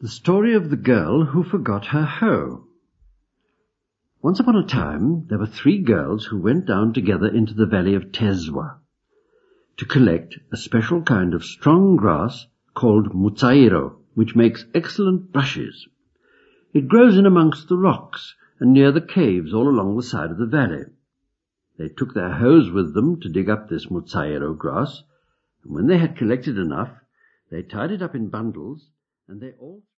The story of the girl who forgot her hoe. Once upon a time there were 3 girls who went down together into the valley of Tezwa to collect a special kind of strong grass called mutsairo, which makes excellent brushes. It grows in amongst the rocks and near the caves all along the side of the valley. They took their hoes with them to dig up this mutsairo grass, and when they had collected enough, they tied it up in bundles, and they all